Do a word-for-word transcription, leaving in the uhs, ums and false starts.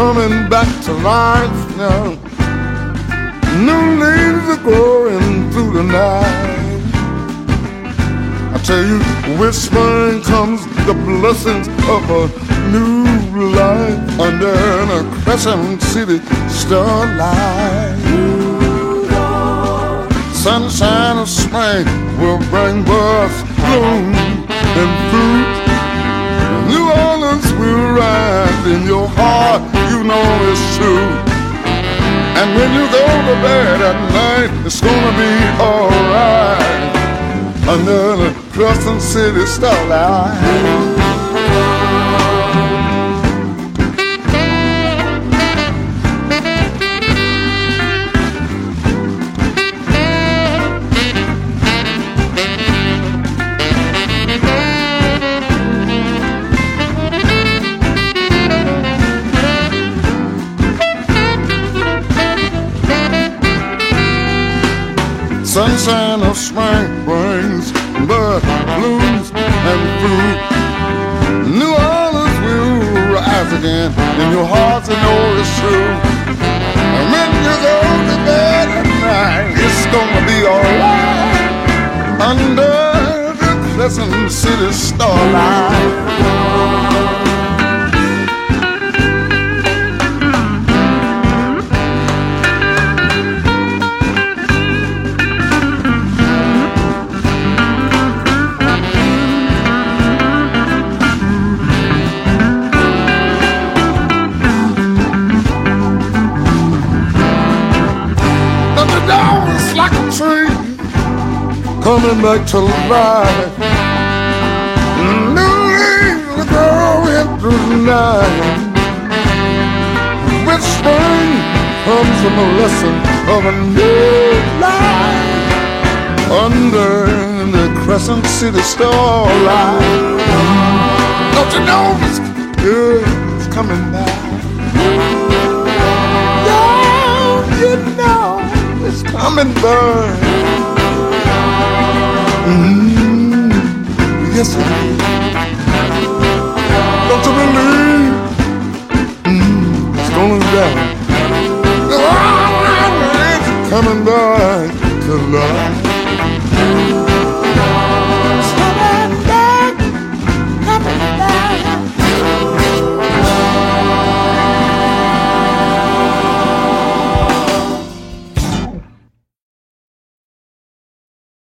coming back to life now. New leaves are growing through the night. I tell you, with spring comes the blessings of a new life under a Crescent City starlight. Sunshine of spring will bring birth, bloom, and fruit. New Orleans will rise in your heart, you know it's true. And when you go to bed at night, it's gonna be alright under the Crescent City starlight. Sunshine of spring brings bud, blooms, and fruit. New Orleans will rise again in your heart, you know it's true. And when you go to bed at night, it's gonna be alright under the Crescent City starlight. Like a tree coming back to life. New leaves are growing through the night. With spring comes a lesson of a new life under the Crescent City starlight. Don't you know it's good, it's coming back? Don't you know it's coming back? Mm, yes it is. Don't you believe? Mm, it's going down. Oh, it's coming back to life.